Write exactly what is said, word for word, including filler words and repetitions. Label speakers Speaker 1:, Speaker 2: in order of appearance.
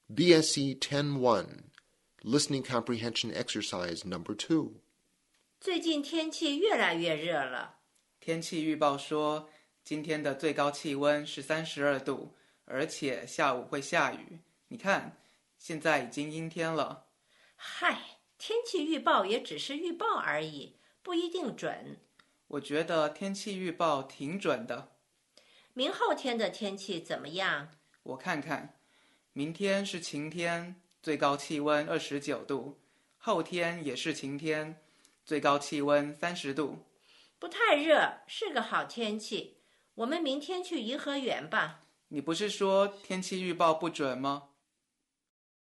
Speaker 1: B S C ten one Listening Comprehension Exercise Number two。
Speaker 2: 最近天气越来越热了。
Speaker 3: 天气预报说，今天的最高气温是三十二度，而且下午会下雨。你看，现在已经阴天了。
Speaker 2: 嗨，天气预报也只是预报而已，不一定准。
Speaker 3: 我觉得天气预报挺准的。
Speaker 2: 明后天的天气怎么样？
Speaker 3: 我看看，明天是晴天，最高气温二十九度；后天也是晴天，最高气温三十度。
Speaker 2: 不太热，是个好天气。我们明天去颐和园吧。
Speaker 3: 你不是说天气预报不准吗？